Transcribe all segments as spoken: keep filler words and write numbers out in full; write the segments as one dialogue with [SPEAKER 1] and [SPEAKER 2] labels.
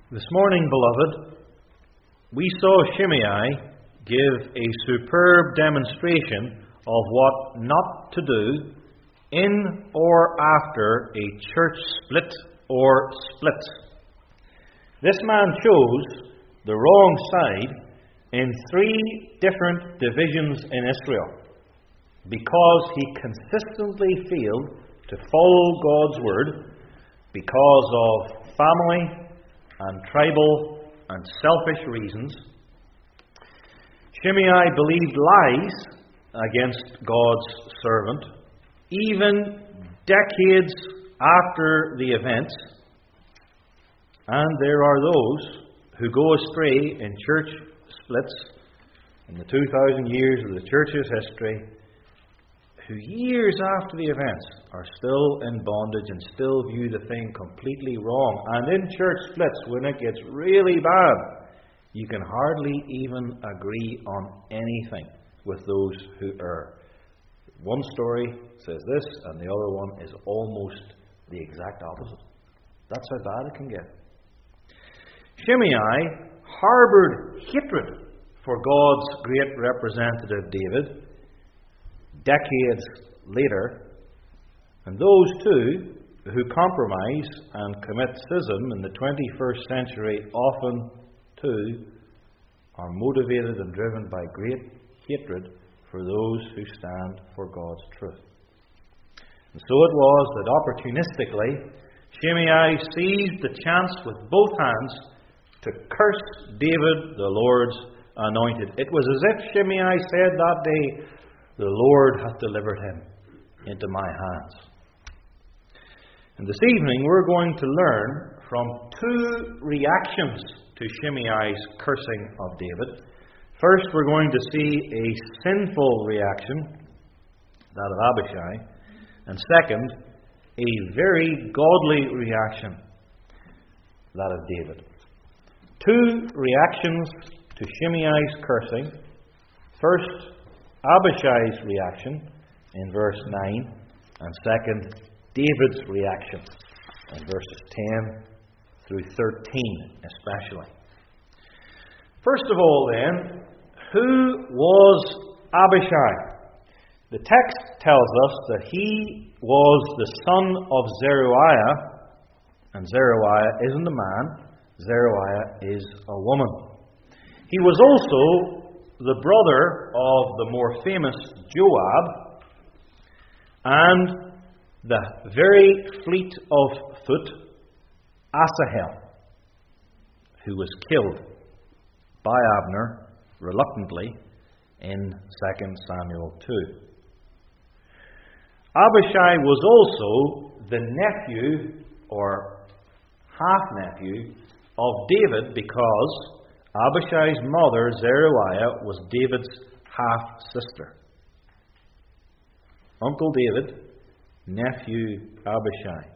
[SPEAKER 1] This morning, beloved, we saw Shimei give a superb demonstration of what not to do in or after a church split or splits. This man chose the wrong side in three different divisions in Israel because he consistently failed to follow God's word because of family and tribal and selfish reasons. Shimei believed lies against God's servant, even decades after the events. And there are those who go astray in church splits in the two thousand years of the church's history, who years after the events are still in bondage and still view the thing completely wrong. And in church splits, when it gets really bad, you can hardly even agree on anything with those who err. One story says this, and the other one is almost the exact opposite. That's how bad it can get. Shimei harbored hatred for God's great representative David decades later, and those too who compromise and commit schism in the twenty-first century often too are motivated and driven by great hatred for those who stand for God's truth. And so it was that opportunistically Shimei seized the chance with both hands to curse David, the Lord's anointed. It was as if Shimei said that day, "The Lord hath delivered him into my hands." And this evening we're going to learn from two reactions to Shimei's cursing of David. First, we're going to see a sinful reaction, that of Abishai. And second, a very godly reaction, that of David. Two reactions to Shimei's cursing. First, Abishai's reaction in verse nine, and second, David's reaction in verses ten through thirteen especially. First of all then, who was Abishai? The text tells us that he was the son of Zeruiah, and Zeruiah isn't a man, Zeruiah is a woman. He was also the brother of the more famous Joab, and the very fleet of foot Asahel, who was killed by Abner reluctantly in Second Samuel two. Abishai was also the nephew or half-nephew of David, because Abishai's mother, Zeruiah, was David's half-sister. Uncle David, nephew Abishai.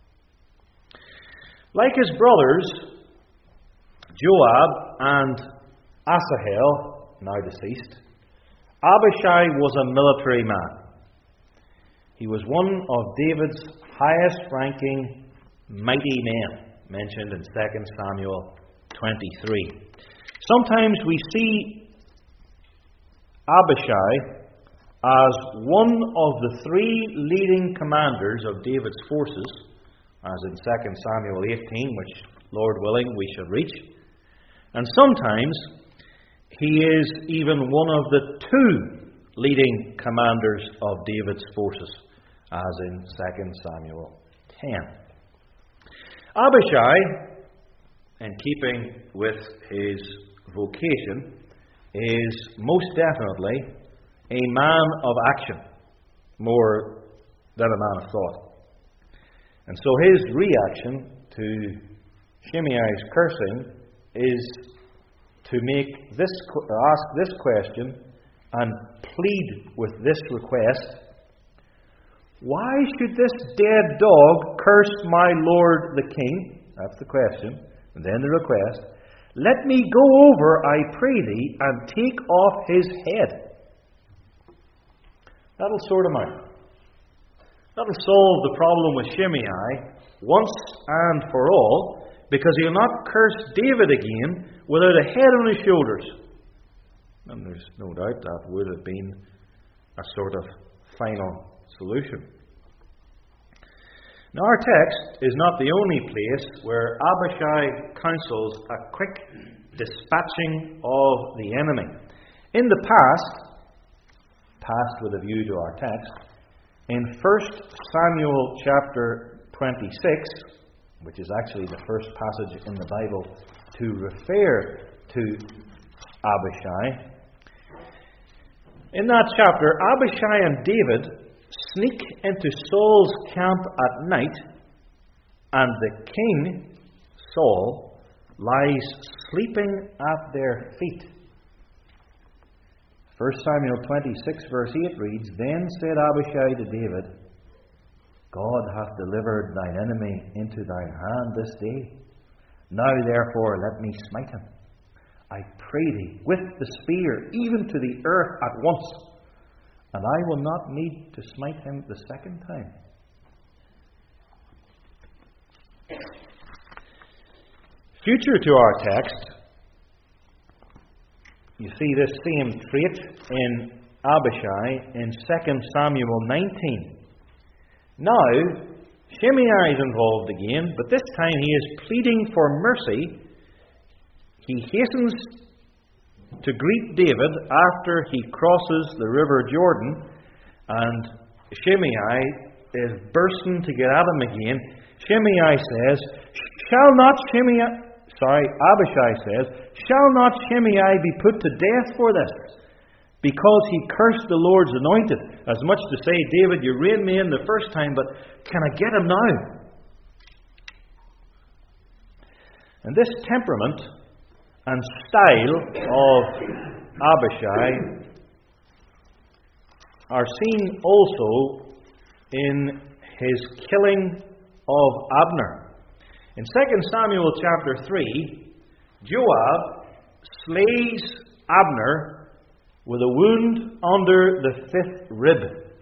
[SPEAKER 1] Like his brothers, Joab and Asahel, now deceased, Abishai was a military man. He was one of David's highest-ranking mighty men, mentioned in Second Samuel twenty-three. Sometimes we see Abishai as one of the three leading commanders of David's forces, as in Second Samuel eighteen, which, Lord willing, we shall reach. And sometimes he is even one of the two leading commanders of David's forces, as in Second Samuel ten. Abishai, in keeping with his vocation, is most definitely a man of action, more than a man of thought. And so his reaction to Shimei's cursing is to make this, ask this question and plead with this request: why should this dead dog curse my lord the king? That's the question. And then the request: let me go over, I pray thee, and take off his head. That'll sort him out. That'll solve the problem with Shimei once and for all, because he'll not curse David again without a head on his shoulders. And there's no doubt that would have been a sort of final solution. Now, our text is not the only place where Abishai counsels a quick dispatching of the enemy. In the past, past with a view to our text, in First Samuel chapter twenty-six, which is actually the first passage in the Bible to refer to Abishai, in that chapter, Abishai and David sneak into Saul's camp at night, and the king, Saul, lies sleeping at their feet. First Samuel twenty-six, verse eight reads, Then said Abishai to David, God hath delivered thine enemy into thine hand this day. Now therefore let me smite him, I pray thee, with the spear, even to the earth at once, and I will not need to smite him the second time. Future to our text, you see this same trait in Abishai in Second Samuel nineteen. Now, Shimei is involved again, but this time he is pleading for mercy. He hastens to greet David after he crosses the river Jordan, and Shimei is bursting to get at him again. Shimei says, Shall not Shimei, sorry, Abishai says, Shall not Shimei be put to death for this? Because he cursed the Lord's anointed. As much to say, David, you reined me in the first time, but can I get him now? And this temperament and style of Abishai are seen also in his killing of Abner. In Second Samuel chapter three, Joab slays Abner with a wound under the fifth rib.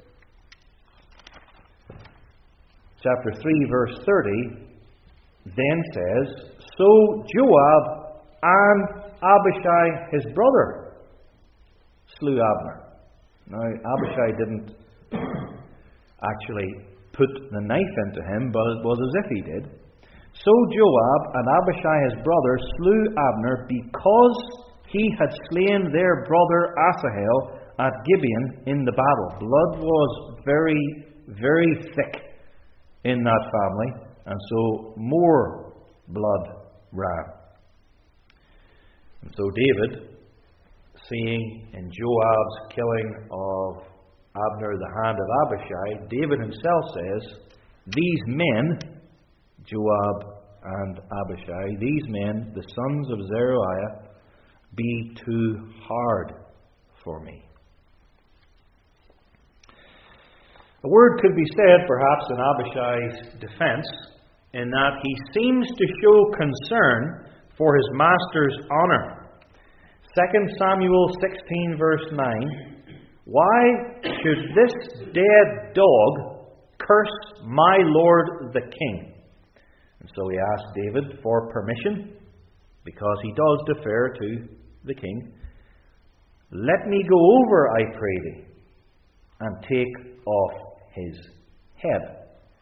[SPEAKER 1] Chapter three, verse thirty, then says, So Joab and Abishai, his brother, slew Abner. Now, Abishai didn't actually put the knife into him, but it was as if he did. So Joab and Abishai, his brother, slew Abner because he had slain their brother Asahel at Gibeon in the battle. Blood was very, very thick in that family, and so more blood ran. And so David, seeing in Joab's killing of Abner the hand of Abishai, David himself says, These men, Joab and Abishai, these men, the sons of Zeruiah, be too hard for me. A word could be said, perhaps, in Abishai's defense, in that he seems to show concern for his master's honor. Second Samuel sixteen, verse nine, Why should this dead dog curse my lord the king? And so he asked David for permission, because he does defer to the king. Let me go over, I pray thee, and take off his head.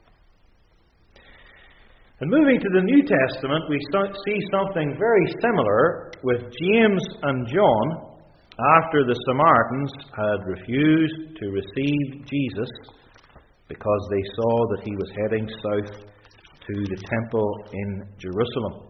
[SPEAKER 1] And moving to the New Testament, we see something very similar with James and John after the Samaritans had refused to receive Jesus because they saw that he was heading south to the temple in Jerusalem.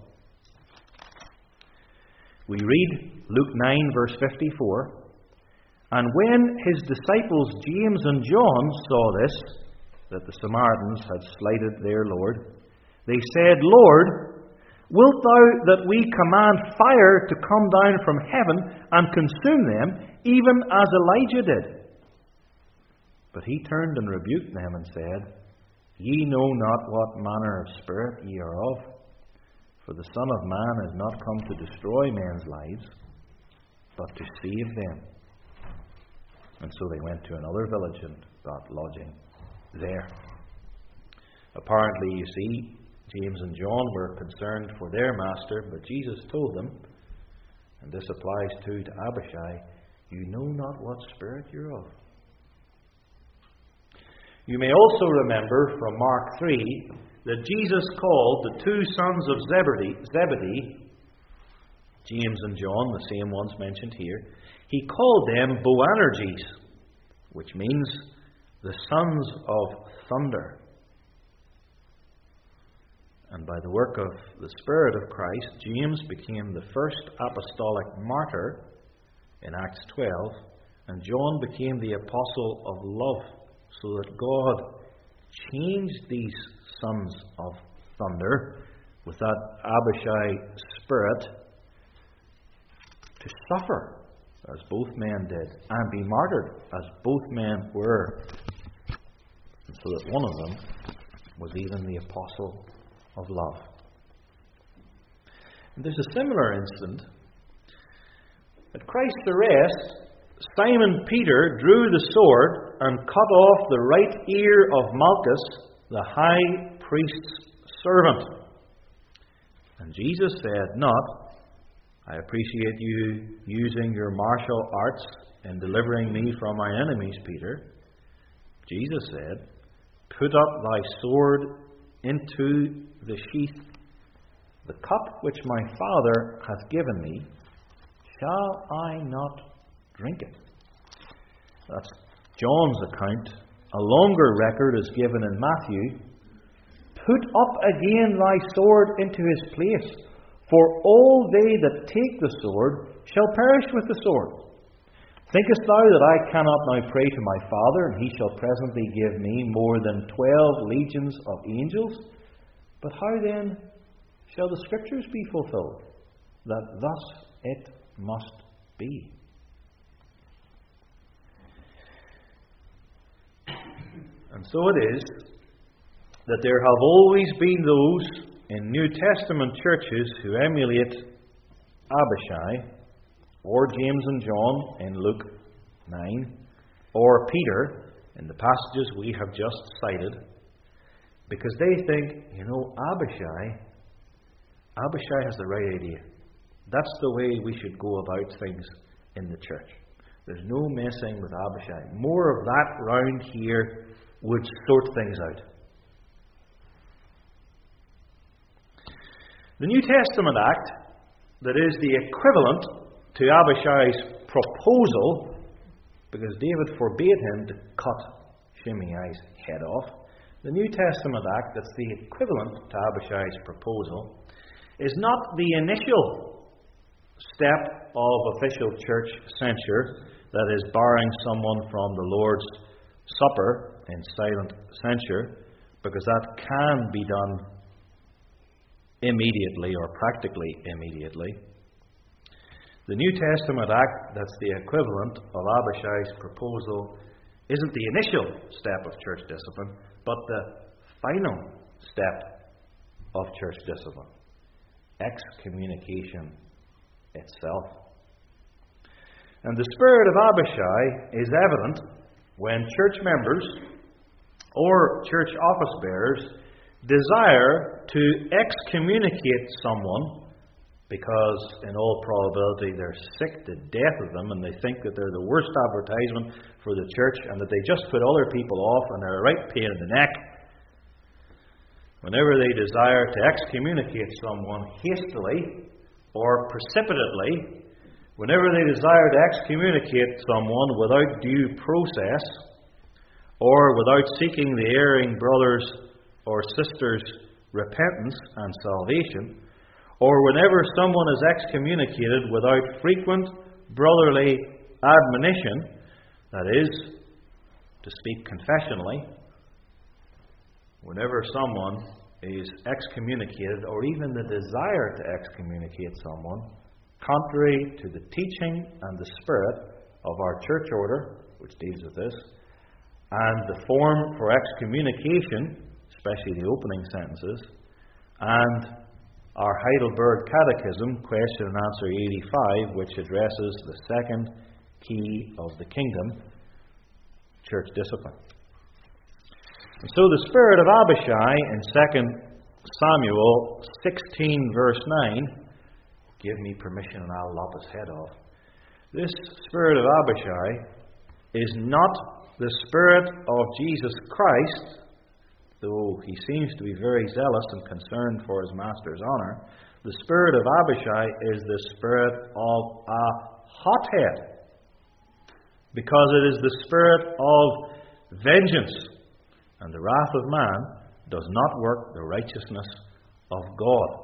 [SPEAKER 1] We read Luke nine, verse fifty-four, And when his disciples James and John saw this, that the Samaritans had slighted their Lord, they said, Lord, wilt thou that we command fire to come down from heaven and consume them, even as Elijah did? But he turned and rebuked them and said, Ye know not what manner of spirit ye are of, for the Son of Man is not come to destroy men's lives, but to save them. And so they went to another village and got lodging there. Apparently, you see, James and John were concerned for their master, but Jesus told them, and this applies too to Abishai, you know not what spirit you're of. You may also remember from Mark three that Jesus called the two sons of Zebedee, Zebedee, James and John, the same ones mentioned here, he called them Boanerges, which means the sons of thunder. And by the work of the Spirit of Christ, James became the first apostolic martyr in Acts twelve, and John became the apostle of love, so that God changed these sons of thunder with that Abishai spirit to suffer as both men did, and be martyred as both men were, and so that one of them was even the apostle of love. And there's a similar incident. At Christ's arrest, Simon Peter drew the sword and cut off the right ear of Malchus, the high priest's servant. And Jesus said not, I appreciate you using your martial arts in delivering me from my enemies, Peter. Jesus said, put up thy sword into the sheath. The cup which my Father hath given me, shall I not drink it? That's John's account. A longer record is given in Matthew. Put up again thy sword into his place, for all they that take the sword shall perish with the sword. Thinkest thou that I cannot now pray to my Father, and he shall presently give me more than twelve legions of angels? But how then shall the Scriptures be fulfilled, that thus it must be? And so it is that there have always been those in New Testament churches who emulate Abishai, or James and John in Luke nine, or Peter in the passages we have just cited, because they think, you know, Abishai, Abishai has the right idea. That's the way we should go about things in the church. There's no messing with Abishai. More of that round here would sort things out. The New Testament Act, that is the equivalent to Abishai's proposal, because David forbade him to cut Shimei's head off, the New Testament Act, that's the equivalent to Abishai's proposal, is not the initial step of official church censure, that is, barring someone from the Lord's Supper in silent censure, because that can be done immediately or practically immediately. The New Testament Act, that's the equivalent of Abishai's proposal, isn't the initial step of church discipline, but the final step of church discipline. Excommunication itself. And the spirit of Abishai is evident when church members or church office bearers desire to excommunicate someone because, in all probability, they're sick to death of them and they think that they're the worst advertisement for the church and that they just put other people off and they're a right pain in the neck. Whenever they desire to excommunicate someone hastily or precipitately, whenever they desire to excommunicate someone without due process, or without seeking the erring brother's or sister's repentance and salvation, or whenever someone is excommunicated without frequent brotherly admonition, that is, to speak confessionally, whenever someone is excommunicated, or even the desire to excommunicate someone, contrary to the teaching and the spirit of our church order, which deals with this, and the form for excommunication, especially the opening sentences, and our Heidelberg Catechism, question and answer eighty-five, which addresses the second key of the kingdom, church discipline. And so the spirit of Abishai in Second Samuel sixteen, verse nine, give me permission and I'll lop his head off. This spirit of Abishai is not the spirit of Jesus Christ, though he seems to be very zealous and concerned for his master's honour. The spirit of Abishai is the spirit of a hothead, because it is the spirit of vengeance, and the wrath of man does not work the righteousness of God.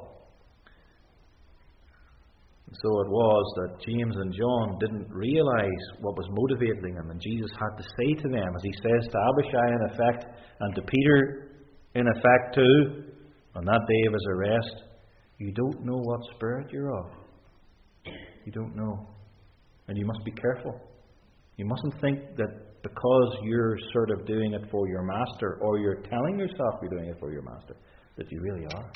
[SPEAKER 1] And so it was that James and John didn't realize what was motivating them, and Jesus had to say to them, as he says to Abishai in effect, and to Peter in effect too, on that day of his arrest, you don't know what spirit you're of. You don't know. And you must be careful. You mustn't think that because you're sort of doing it for your master, or you're telling yourself you're doing it for your master, that you really are.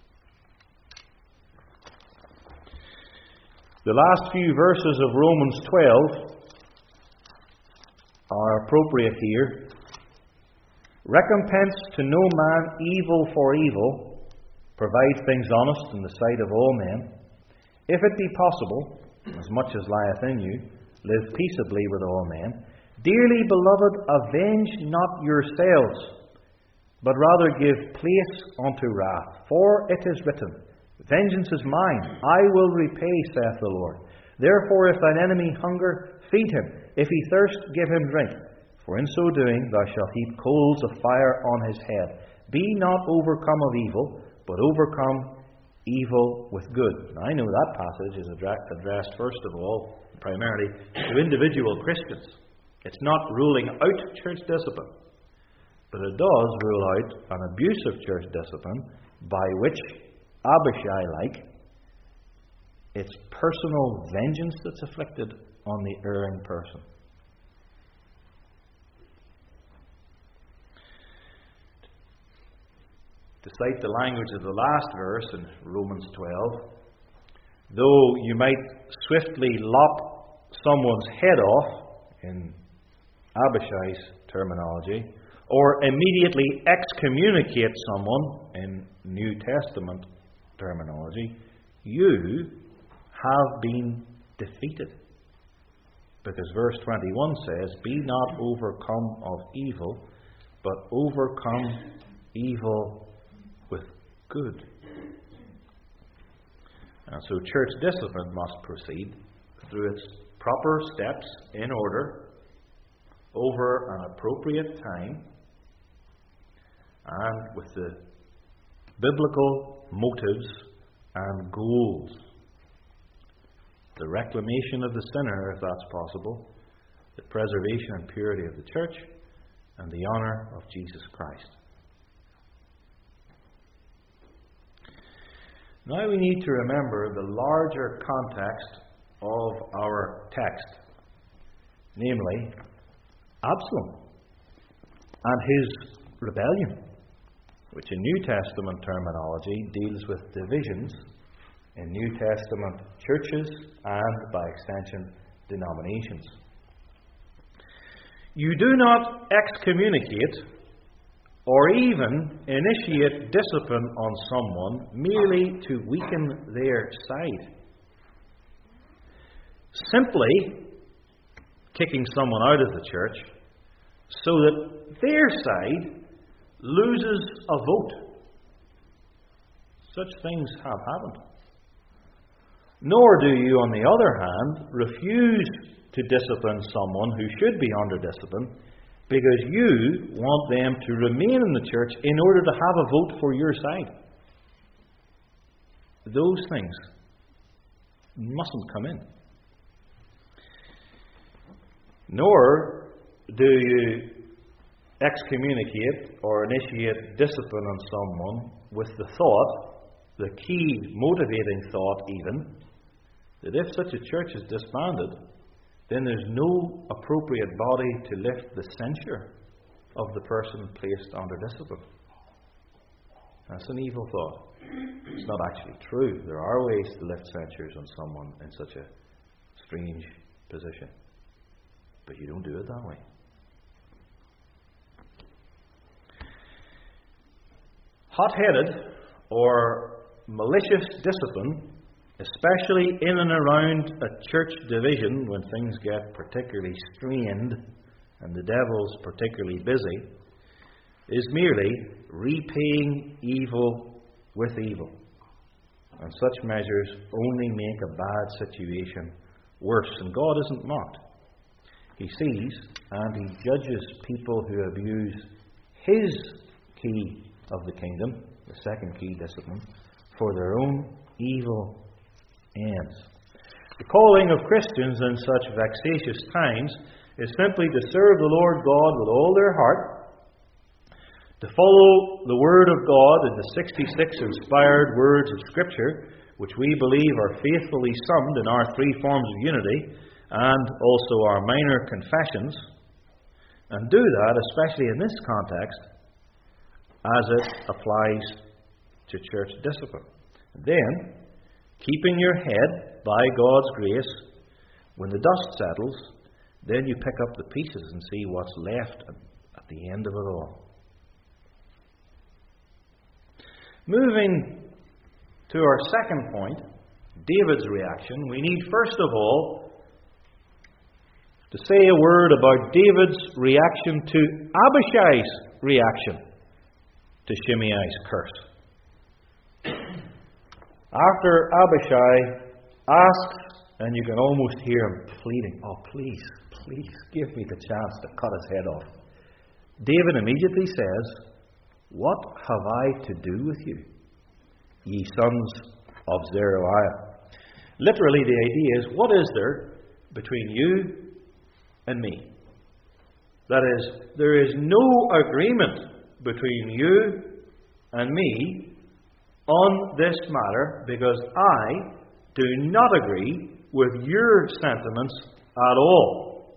[SPEAKER 1] The last few verses of Romans twelve are appropriate here. Recompense to no man evil for evil. Provide things honest in the sight of all men. If it be possible, as much as lieth in you, live peaceably with all men. Dearly beloved, avenge not yourselves, but rather give place unto wrath. For it is written, Vengeance is mine, I will repay, saith the Lord. Therefore, if thine enemy hunger, feed him. If he thirst, give him drink. For in so doing thou shalt heap coals of fire on his head. Be not overcome of evil, but overcome evil with good. Now, I know that passage is addressed, first of all, primarily to individual Christians. It's not ruling out church discipline, but it does rule out an abusive church discipline by which Abishai-like, it's personal vengeance that's afflicted on the erring person. To cite the language of the last verse in Romans twelve, though you might swiftly lop someone's head off, in Abishai's terminology, or immediately excommunicate someone, in New Testament terminology, you have been defeated. Because verse twenty-one says, Be not overcome of evil, but overcome evil with good. And so church discipline must proceed through its proper steps in order, over an appropriate time, and with the biblical motives and goals. The reclamation of the sinner, if that's possible, the preservation and purity of the church, and the honour of Jesus Christ. Now we need to remember the larger context of our text, namely Absalom and his rebellion, which in New Testament terminology deals with divisions in New Testament churches and, by extension, denominations. You do not excommunicate or even initiate discipline on someone merely to weaken their side. Simply kicking someone out of the church so that their side loses a vote. Such things have happened. Nor do you, on the other hand, refuse to discipline someone who should be under discipline because you want them to remain in the church in order to have a vote for your side. Those things mustn't come in. Nor do you excommunicate or initiate discipline on someone with the thought, the key motivating thought even, that if such a church is disbanded, then there's no appropriate body to lift the censure of the person placed under discipline. That's an evil thought. It's not actually true. There are ways to lift censures on someone in such a strange position. But you don't do it that way. Hot-headed or malicious discipline, especially in and around a church division when things get particularly strained and the devil's particularly busy, is merely repaying evil with evil. And such measures only make a bad situation worse. And God isn't mocked. He sees and He judges people who abuse His key of the kingdom, the second key discipline, for their own evil ends. The calling of Christians in such vexatious times is simply to serve the Lord God with all their heart, to follow the Word of God in the sixty-six inspired words of Scripture, which we believe are faithfully summed in our three forms of unity, and also our minor confessions, and do that, especially in this context, as it applies to church discipline. Then, keeping your head by God's grace, when the dust settles, then you pick up the pieces and see what's left at the end of it all. Moving to our second point, David's reaction, we need first of all to say a word about David's reaction to Abishai's reaction to Shimei's curse. After Abishai asks, and you can almost hear him pleading, "Oh, please, please give me the chance to cut his head off," David immediately says, "What have I to do with you, ye sons of Zeruiah?" Literally, the idea is, what is there between you and me? That is, there is no agreement between you and me on this matter, because I do not agree with your sentiments at all.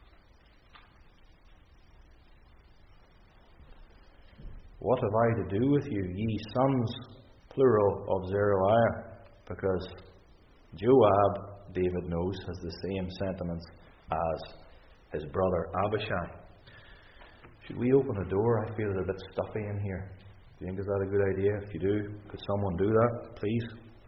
[SPEAKER 1] What have I to do with you, ye sons, plural, of Zeruiah? Because Joab, David knows, has the same sentiments as his brother Abishai. Should we open a door? I feel it's a bit stuffy in here. Do you think is that a good idea? If you do, could someone do that, please?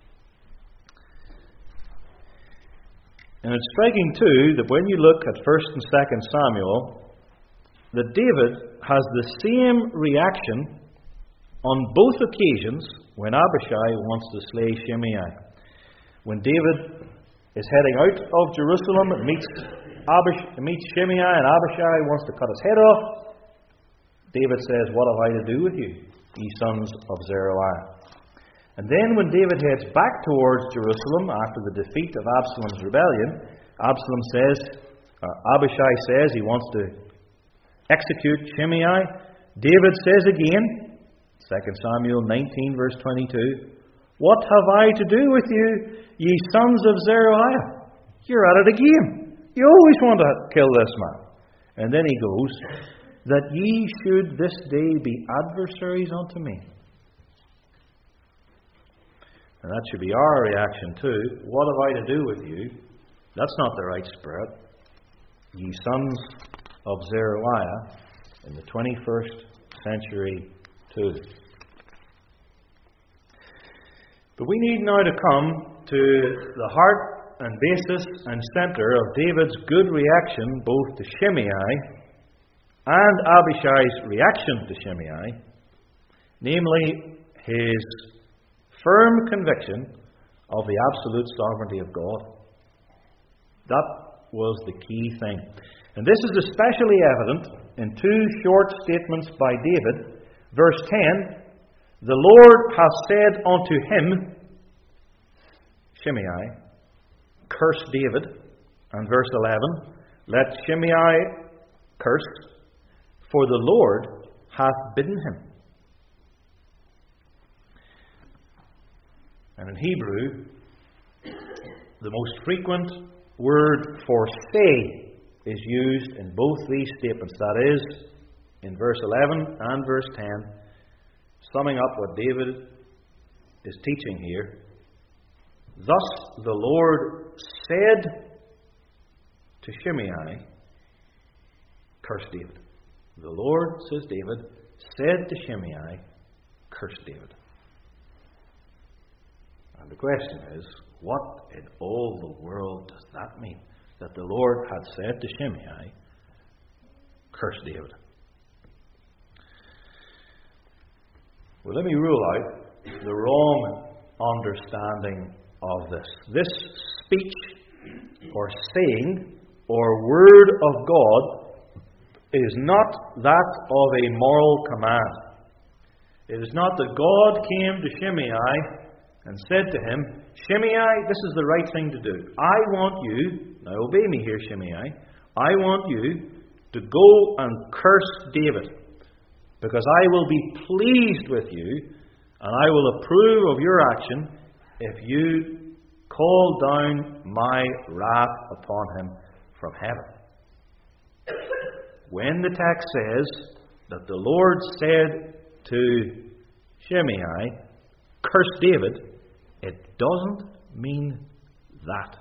[SPEAKER 1] And it's striking too that when you look at First and Second Samuel, that David has the same reaction on both occasions when Abishai wants to slay Shimei. When David is heading out of Jerusalem and meets, Abish, meets Shimei, and Abishai wants to cut his head off, David says, "What have I to do with you, ye sons of Zeruiah?" And then when David heads back towards Jerusalem after the defeat of Absalom's rebellion, Absalom says, uh, Abishai says he wants to execute Shimei. David says again, Second Samuel nineteen, verse twenty-two, "What have I to do with you, ye sons of Zeruiah?" You're at it again. You always want to kill this man. And then he goes, "That ye should this day be adversaries unto me." And that should be our reaction too. What have I to do with you? That's not the right spirit. Ye sons of Zeruiah in the twenty-first century too. But we need now to come to the heart and basis and centre of David's good reaction both to Shimei and Abishai's reaction to Shimei, namely his firm conviction of the absolute sovereignty of God. That was the key thing. And this is especially evident in two short statements by David. Verse ten, "The Lord hath said unto him," Shimei, "curse David." And verse eleven, "Let Shimei curse, for the Lord hath bidden him." And in Hebrew, the most frequent word for say is used in both these statements. That is, in verse eleven and verse ten, summing up what David is teaching here. "Thus the Lord said to Shimei, curse David." The Lord, says David, said to Shimei, curse David. And the question is, what in all the world does that mean? That the Lord had said to Shimei, curse David. Well, let me rule out the wrong understanding of this. This speech or saying or word of God is not that of a moral command. It is not that God came to Shimei and said to him, Shimei, this is the right thing to do. I want you, now obey me here, Shimei, I want you to go and curse David, because I will be pleased with you, and I will approve of your action if you call down my wrath upon him from heaven. When the text says that the Lord said to Shimei, curse David, it doesn't mean that.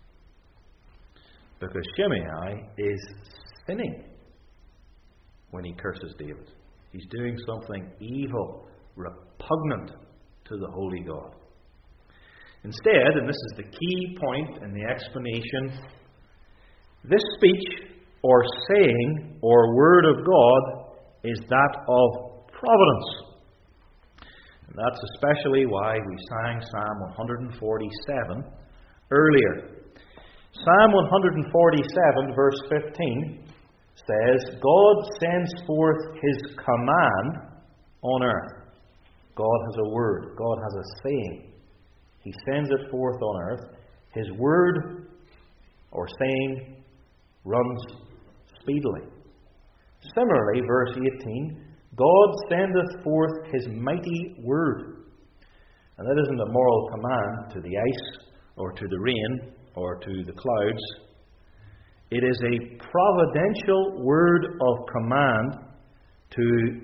[SPEAKER 1] Because Shimei is sinning when he curses David. He's doing something evil, repugnant to the holy God. Instead, and this is the key point in the explanation, this speech or saying or word of God is that of providence. And that's especially why we sang Psalm one forty-seven earlier. Psalm one forty-seven, verse fifteen, says, God sends forth His command on earth. God has a word. God has a saying. He sends it forth on earth. His word or saying runs speedily. Similarly, verse eighteen, God sendeth forth His mighty word. And that isn't a moral command to the ice or to the rain or to the clouds. It is a providential word of command to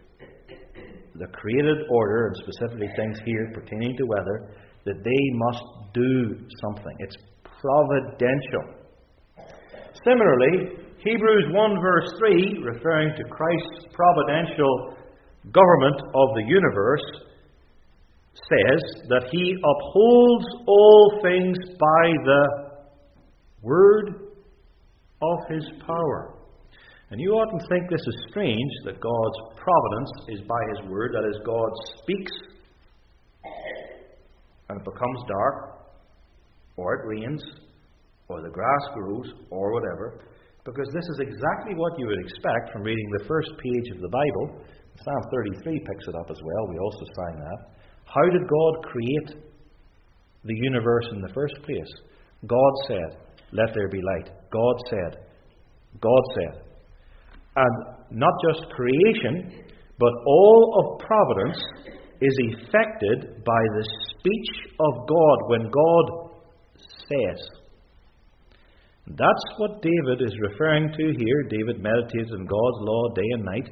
[SPEAKER 1] the created order, and specifically things here pertaining to weather, that they must do something. It's providential. Similarly, Hebrews one verse three, referring to Christ's providential government of the universe, says that He upholds all things by the word of His power. And you oughtn't think this is strange, that God's providence is by His word. That is, God speaks and it becomes dark, or it rains, or the grass grows, or whatever. Because this is exactly what you would expect from reading the first page of the Bible. Psalm thirty-three picks it up as well. We also sang that. How did God create the universe in the first place? God said, let there be light. God said. God said. And not just creation, but all of providence is effected by the speech of God when God says. That's what David is referring to here. David meditates on God's law day and night,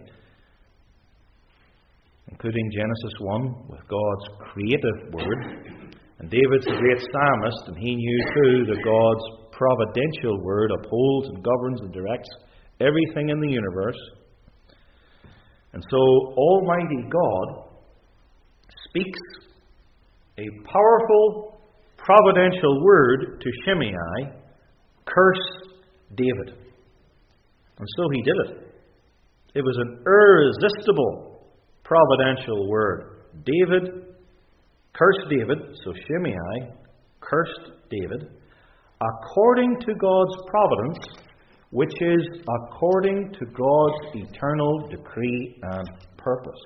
[SPEAKER 1] including Genesis one, with God's creative word. And David's a great psalmist, and he knew too that God's providential word upholds and governs and directs everything in the universe. And so Almighty God speaks a powerful providential word to Shimei, curse David. And so he did it. It was an irresistible providential word. David cursed David, so Shimei cursed David, according to God's providence, which is according to God's eternal decree and purpose.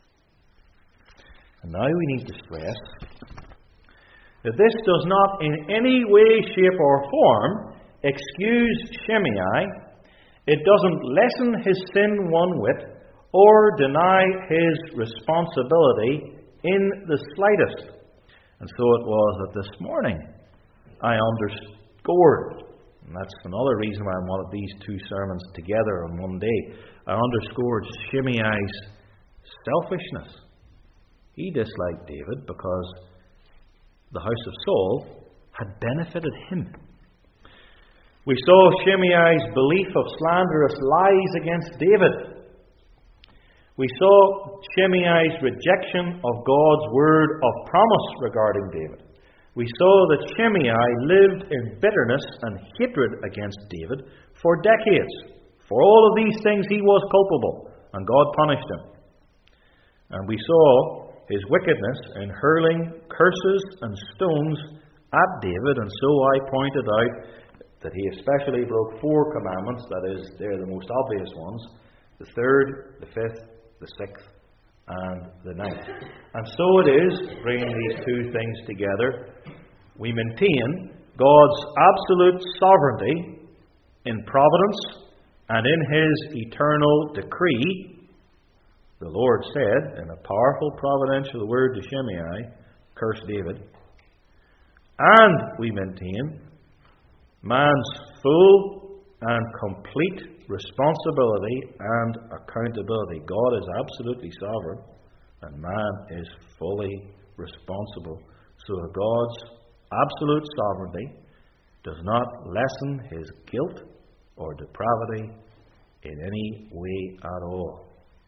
[SPEAKER 1] And now we need to stress that this does not in any way, shape, or form excuse Shimei. It doesn't lessen his sin one whit or deny his responsibility in the slightest. And so it was that this morning I underscored, and that's another reason why I wanted these two sermons together on one day, I underscored Shimei's selfishness. He disliked David because the house of Saul had benefited him. We saw Shimei's belief of slanderous lies against David. We saw Shimei's rejection of God's word of promise regarding David. we saw that Shimei lived in bitterness and hatred against David for decades. For all of these things he was culpable, and God punished him. And we saw his wickedness in hurling curses and stones at David, and so I pointed out that he especially broke four commandments. That is, they're the most obvious ones: the third, the fifth, the sixth, and the ninth. And so it is, bringing these two things together, we maintain God's absolute sovereignty in providence and in His eternal decree. The Lord said, in a powerful providential word to Shimei, curse David. And we maintain man's full and complete responsibility and accountability. God is absolutely sovereign, and man is fully responsible. So God's absolute sovereignty does not lessen his guilt or depravity in any way at all.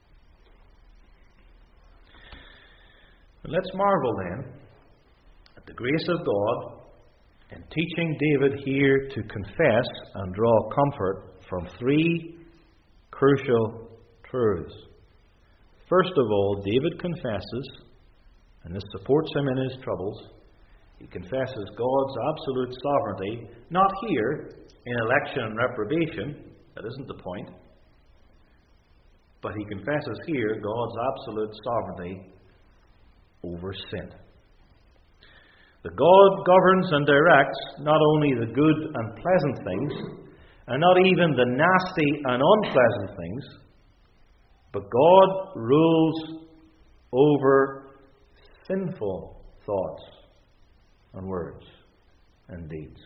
[SPEAKER 1] Let's marvel then at the grace of God in teaching David here to confess and draw comfort from three crucial truths. First of all, David confesses, and this supports him in his troubles, he confesses God's absolute sovereignty, not here in election and reprobation, that isn't the point, but he confesses here God's absolute sovereignty over sin. That God governs and directs not only the good and pleasant things, and not even the nasty and unpleasant things, but God rules over sinful thoughts and words and deeds.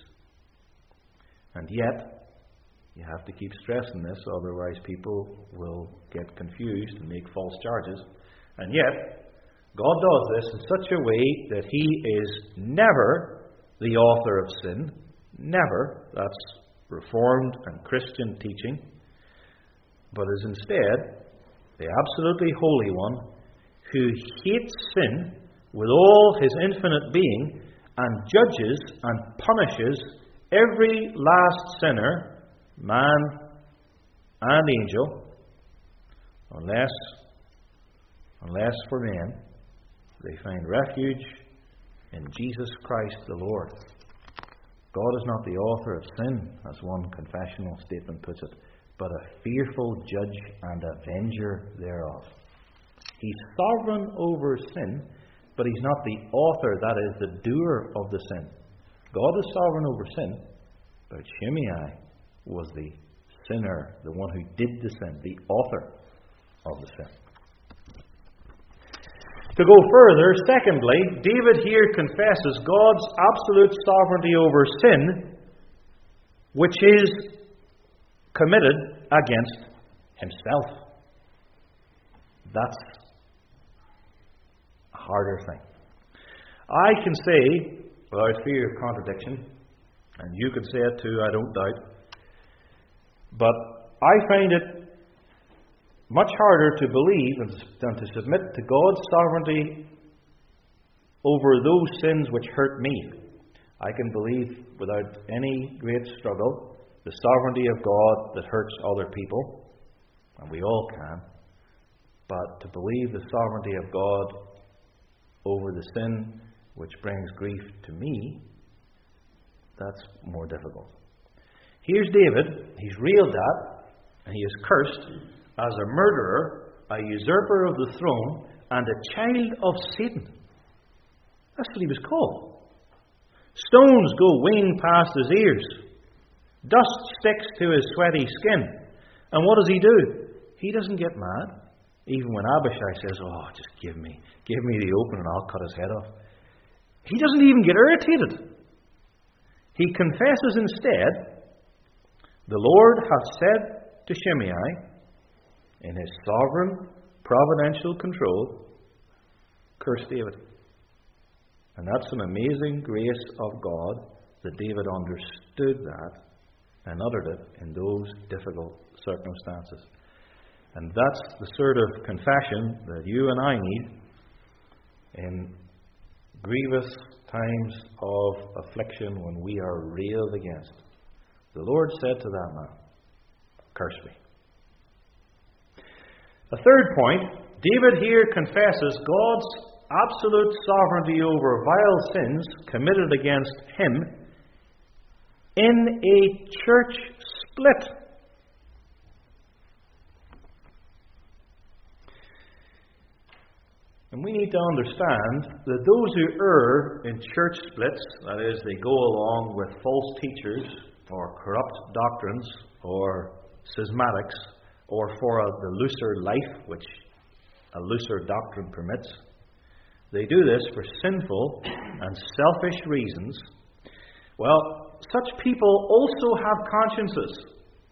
[SPEAKER 1] And yet, you have to keep stressing this, otherwise people will get confused and make false charges. And yet, God does this in such a way that He is never the author of sin. Never. That's Reformed and Christian teaching. But is instead the absolutely holy one who hates sin with all His infinite being and judges and punishes every last sinner, man and angel, unless, unless for men they find refuge in Jesus Christ the Lord. God is not the author of sin, as one confessional statement puts it, but a fearful judge and avenger thereof. He's sovereign over sin, but He's not the author, that is, the doer of the sin. God is sovereign over sin, but Shimei was the sinner, the one who did the sin, the author of the sin. To go further, secondly, David here confesses God's absolute sovereignty over sin, which is committed against himself. That's a harder thing. I can say, without fear of contradiction, and you can say it too, I don't doubt, but I find it much harder to believe than to submit to God's sovereignty over those sins which hurt me. I can believe without any great struggle the sovereignty of God that hurts other people, and we all can. But to believe the sovereignty of God over the sin which brings grief to me, that's more difficult. Here's David. He's railed at, and he is cursed as a murderer, a usurper of the throne, and a child of Satan. That's what he was called. Stones go winging past his ears. Dust sticks to his sweaty skin. And what does he do? He doesn't get mad. Even when Abishai says, oh, just give me, give me the open and I'll cut his head off. He doesn't even get irritated. He confesses instead, the Lord hath said to Shimei, in His sovereign, providential control, curse David. And that's an amazing grace of God that David understood that and uttered it in those difficult circumstances. And that's the sort of confession that you and I need in grievous times of affliction when we are railed against. The Lord said to that man, curse me. A third point, David here confesses God's absolute sovereignty over vile sins committed against him in a church split. And we need to understand that those who err in church splits, that is, they go along with false teachers or corrupt doctrines or schismatics or for a, the looser life which a looser doctrine permits, they do this for sinful and selfish reasons. Well, such people also have consciences,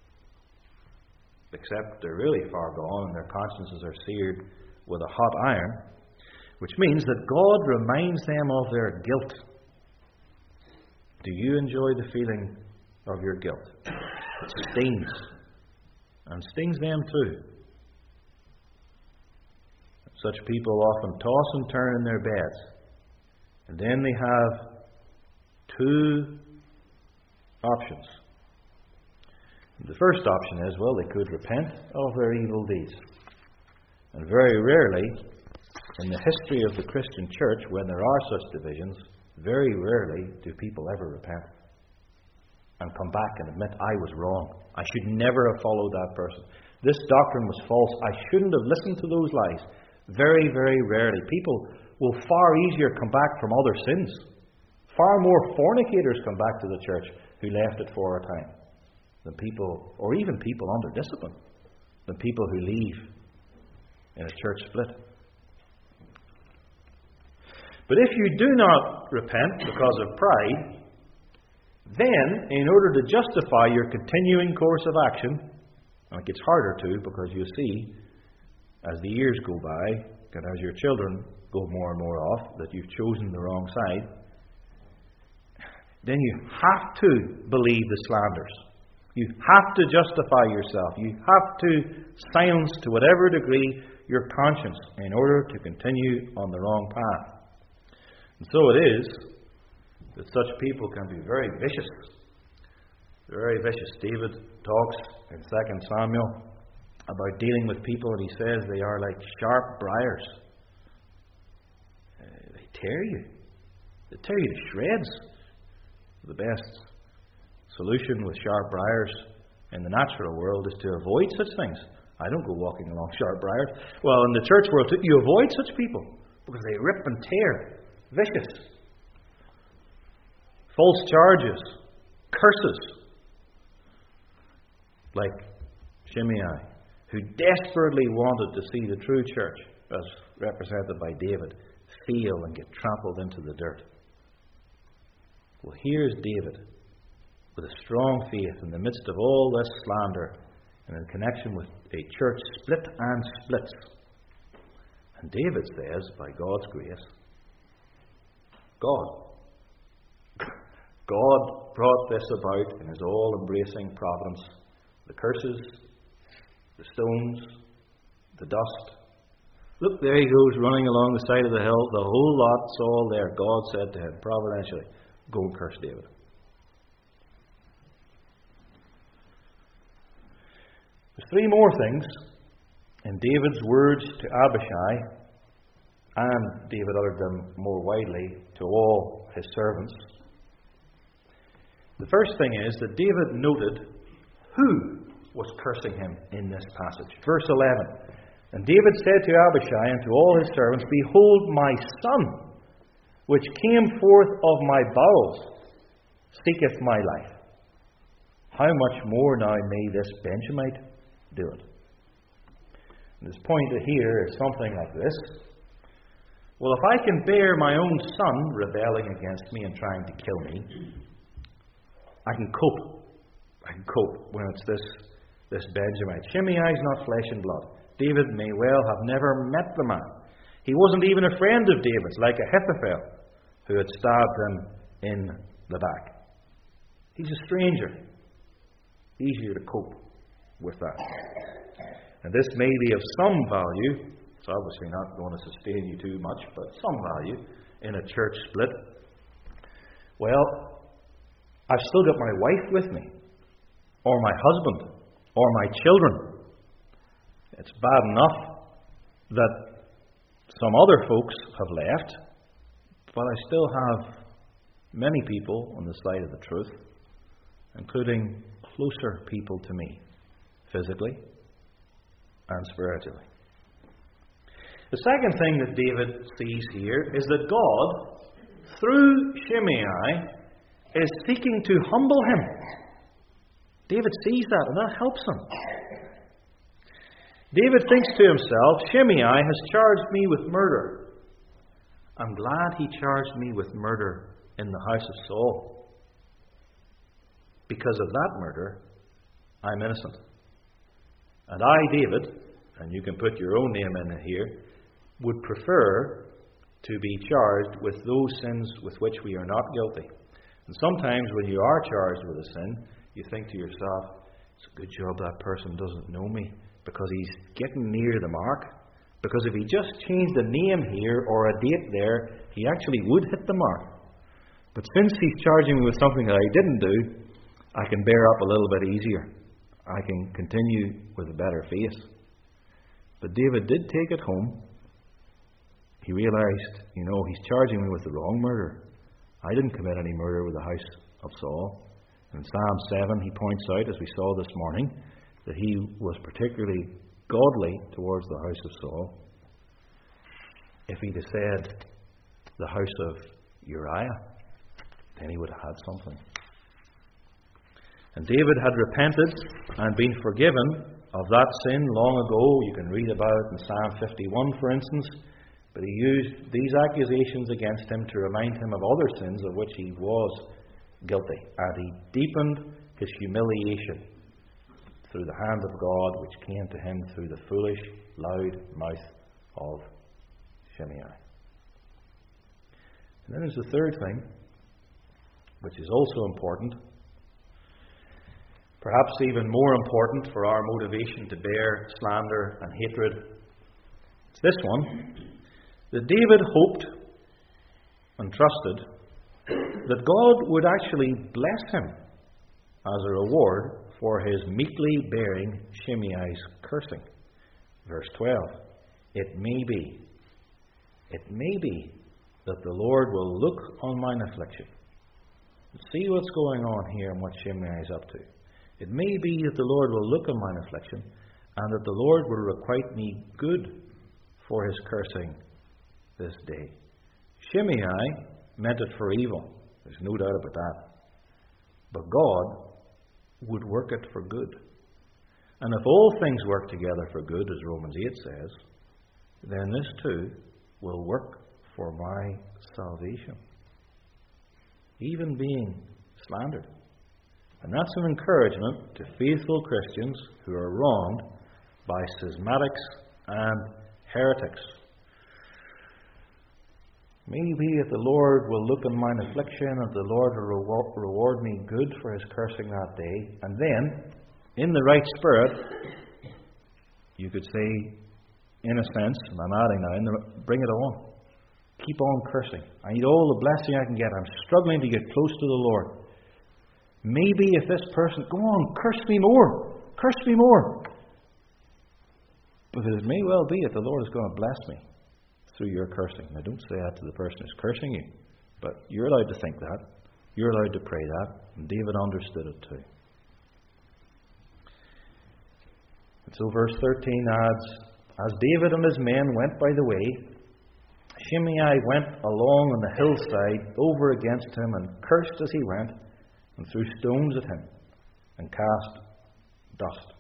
[SPEAKER 1] except they're really far gone and their consciences are seared with a hot iron, which means that God reminds them of their guilt. Do you enjoy the feeling of your guilt? It stings, and stings them too. Such people often toss and turn in their beds, and then they have two options. The first option is, well, they could repent of their evil deeds. And very rarely, in the history of the Christian church, when there are such divisions, very rarely do people ever repent and come back and admit, I was wrong. I should never have followed that person. This doctrine was false. I shouldn't have listened to those lies. Very, very rarely. People will far easier come back from other sins. Far more fornicators come back to the church who left it for a time than people, or even people under discipline, than people who leave in a church split. But if you do not repent because of pride, then, in order to justify your continuing course of action, and it gets harder to because you see, as the years go by, and as your children go more and more off, that you've chosen the wrong side, then you have to believe the slanders. You have to justify yourself. You have to silence to whatever degree your conscience in order to continue on the wrong path. And so it is that such people can be very vicious. They're very vicious. David talks in Second Samuel about dealing with people, and he says they are like sharp briars. Uh, they tear you. They tear you to shreds. The best solution with sharp briars in the natural world is to avoid such things. I don't go walking along sharp briars. Well, in the church world, you avoid such people because they rip and tear. Vicious. False charges. Curses. Like Shimei, who desperately wanted to see the true church, as represented by David, fail and get trampled into the dirt. Well, here's David with a strong faith in the midst of all this slander and in connection with a church split and splits. And David says, by God's grace, God. God brought this about in His all-embracing providence. The curses, the stones, the dust. Look, there he goes running along the side of the hill. The whole lot's all there. God said to him, providentially, go and curse David. There's three more things in David's words to Abishai, and David uttered them more widely to all his servants. The first thing is that David noted who was cursing him in this passage. Verse eleven. And David said to Abishai and to all his servants, behold, my son, which came forth of my bowels, seeketh my life. How much more now may this Benjamite do it? And this point here is something like this. Well, if I can bear my own son rebelling against me and trying to kill me, I can cope. I can cope when it's this, this Benjamite. Shimei's not flesh and blood. David may well have never met the man. He wasn't even a friend of David's, like Ahithophel, who had stabbed him in the back. He's a stranger. Easier to cope with that. And this may be of some value. It's obviously not going to sustain you too much, but some value in a church split. Well, I've still got my wife with me, or my husband, or my children. It's bad enough that some other folks have left, but I still have many people on the side of the truth, including closer people to me, physically and spiritually. The second thing that David sees here is that God, through Shimei, is seeking to humble him. David sees that, and that helps him. David thinks to himself, Shimei has charged me with murder. I'm glad he charged me with murder in the house of Saul. Because of that murder, I'm innocent. And I, David, and you can put your own name in here, would prefer to be charged with those sins with which we are not guilty. And sometimes when you are charged with a sin, you think to yourself, it's a good job that person doesn't know me, because he's getting near the mark. Because if he just changed a name here or a date there, he actually would hit the mark. But since he's charging me with something that I didn't do, I can bear up a little bit easier. I can continue with a better face. But David did take it home. He realized, you know, he's charging me with the wrong murder. I didn't commit any murder with the house of Saul. In Psalm seven, he points out, as we saw this morning, that he was particularly godly towards the house of Saul. If he'd have said the house of Uriah, then he would have had something. And David had repented and been forgiven of that sin long ago. You can read about it in Psalm fifty-one, for instance. But he used these accusations against him to remind him of other sins of which he was guilty. And he deepened his humiliation through the hand of God, which came to him through the foolish, loud mouth of Shimei. And then there's the third thing, which is also important, perhaps even more important for our motivation to bear slander and hatred. It's this one, that David hoped and trusted that God would actually bless him as a reward for his meekly bearing Shimei's cursing. Verse twelve, it may be, it may be that the Lord will look on mine affliction. See what's going on here and what Shimei is up to. It may be that the Lord will look on mine affliction, and that the Lord will requite me good for his cursing this day. Shimei meant it for evil. There's no doubt about that. But God would work it for good. And if all things work together for good, as Romans eight says, then this too will work for my salvation. Even being slandered. And that's an encouragement to faithful Christians who are wronged by schismatics and heretics. Maybe if the Lord will look on mine affliction, and the Lord will reward me good for his cursing that day. And then, in the right spirit, you could say, in a sense, and I'm adding now, in the, bring it on. Keep on cursing. I need all the blessing I can get. I'm struggling to get close to the Lord. Maybe if this person, go on, curse me more. Curse me more. Because it may well be that the Lord is going to bless me through your cursing. Now, don't say that to the person who's cursing you, but you're allowed to think that. You're allowed to pray that. And David understood it too. And so verse thirteen adds, as David and his men went by the way, Shimei went along on the hillside over against him and cursed as he went, and threw stones at him and cast dust.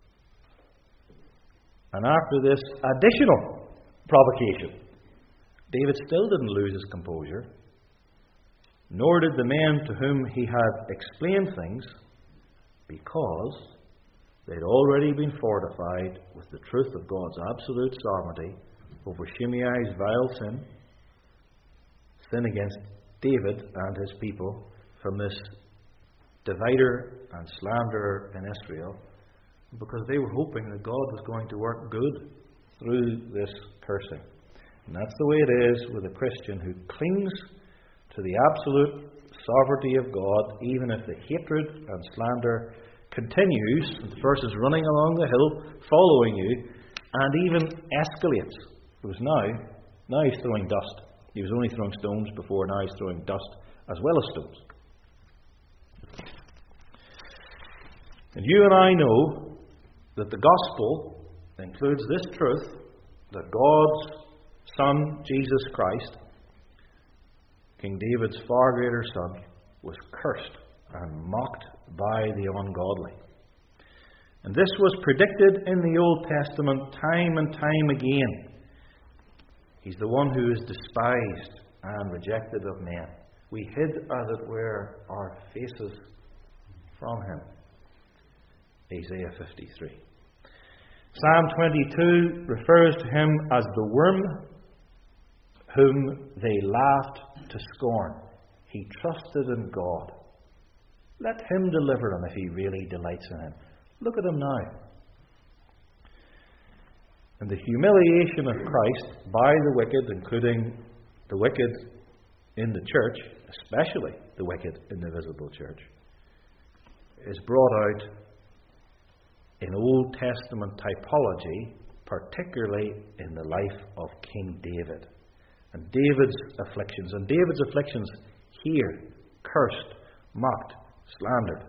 [SPEAKER 1] And after this additional provocation, David still didn't lose his composure, nor did the men to whom he had explained things, because they'd already been fortified with the truth of God's absolute sovereignty over Shimei's vile sin, sin against David and his people, from this divider and slanderer in Israel, because they were hoping that God was going to work good through this cursing. And that's the way it is with a Christian who clings to the absolute sovereignty of God, even if the hatred and slander continues, and the verse is running along the hill, following you, and even escalates. It was now, now he's throwing dust. He was only throwing stones before, now he's throwing dust as well as stones. And you and I know that the gospel includes this truth, that God's Son, Jesus Christ, King David's far greater son, was cursed and mocked by the ungodly. And this was predicted in the Old Testament time and time again. He's the one who is despised and rejected of men. We hid, as it were, our faces from him. Isaiah fifty-three. Psalm twenty-two refers to him as the worm whom they laughed to scorn. He trusted in God. Let him deliver him if he really delights in him. Look at him now. And the humiliation of Christ by the wicked, including the wicked in the church, especially the wicked in the visible church, is brought out in Old Testament typology, particularly in the life of King David. And David's afflictions. And David's afflictions here, cursed, mocked, slandered.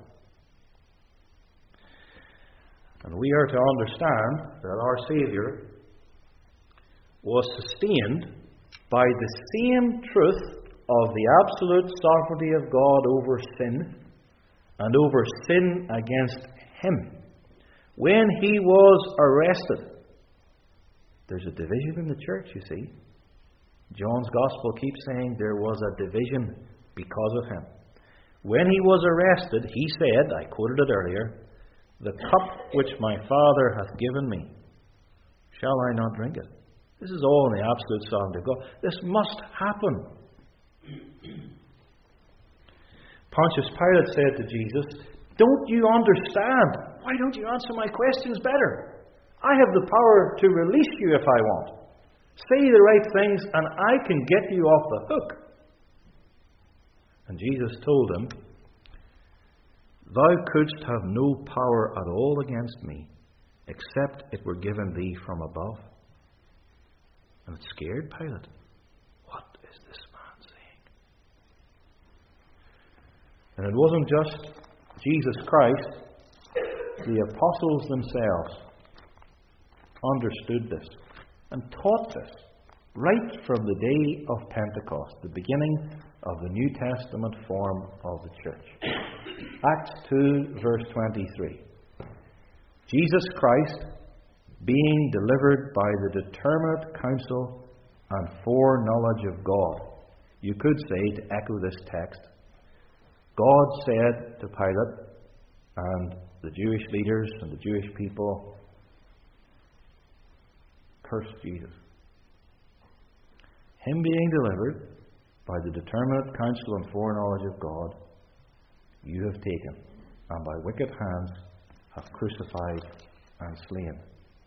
[SPEAKER 1] And we are to understand that our Saviour was sustained by the same truth of the absolute sovereignty of God over sin and over sin against him. When he was arrested, there's a division in the church, you see. John's Gospel keeps saying there was a division because of him. When he was arrested, he said, I quoted it earlier, "The cup which my Father hath given me, shall I not drink it?" This is all in the absolute sovereignty of God. This must happen. Pontius Pilate said to Jesus, "Don't you understand? Why don't you answer my questions better? I have the power to release you if I want. Say the right things and I can get you off the hook." And Jesus told him, "Thou couldst have no power at all against me, except it were given thee from above." And it scared Pilate. What is this man saying? And it wasn't just Jesus Christ. The apostles themselves understood this and taught this right from the day of Pentecost, the beginning of the New Testament form of the church. Acts two, verse twenty-three. Jesus Christ, being delivered by the determinate counsel and foreknowledge of God. You could say, to echo this text, God said to Pilate and the Jewish leaders and the Jewish people, "Curse Jesus." Him being delivered by the determinate counsel and foreknowledge of God, you have taken, and by wicked hands have crucified and slain.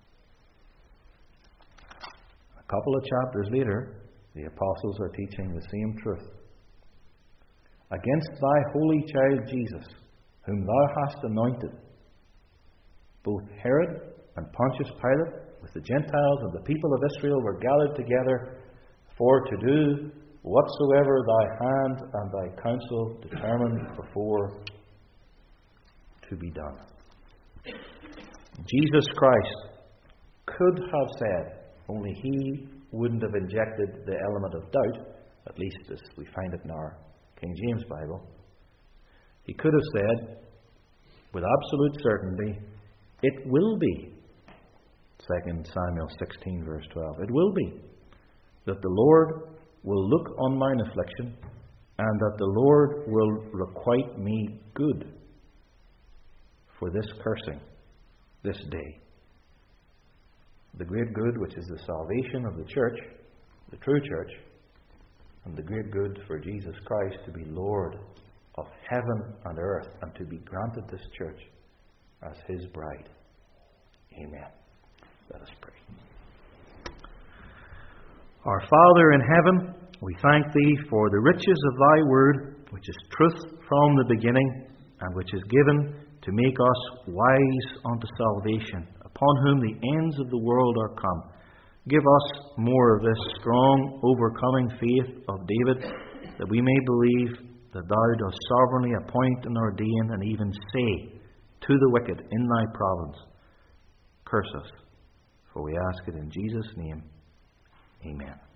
[SPEAKER 1] A couple of chapters later, the apostles are teaching the same truth. "Against thy holy child Jesus, whom thou hast anointed, both Herod and Pontius Pilate, with the Gentiles and the people of Israel, were gathered together for to do whatsoever thy hand and thy counsel determined before to be done." Jesus Christ could have said, only he wouldn't have injected the element of doubt, at least as we find it in our King James Bible. He could have said, with absolute certainty, "It will be," Second Samuel sixteen, verse twelve, "it will be that the Lord will look on mine affliction, and that the Lord will requite me good for this cursing this day." The great good, which is the salvation of the church, the true church, and the great good for Jesus Christ to be Lord of heaven and earth, and to be granted this church as his bride. Amen. Let us pray. Our Father in heaven, we thank thee for the riches of thy word, which is truth from the beginning, and which is given to make us wise unto salvation, upon whom the ends of the world are come. Give us more of this strong, overcoming faith of David, that we may believe that thou dost sovereignly appoint and ordain, and even say to the wicked in thy province, curse us. For we ask it in Jesus' name. Amen.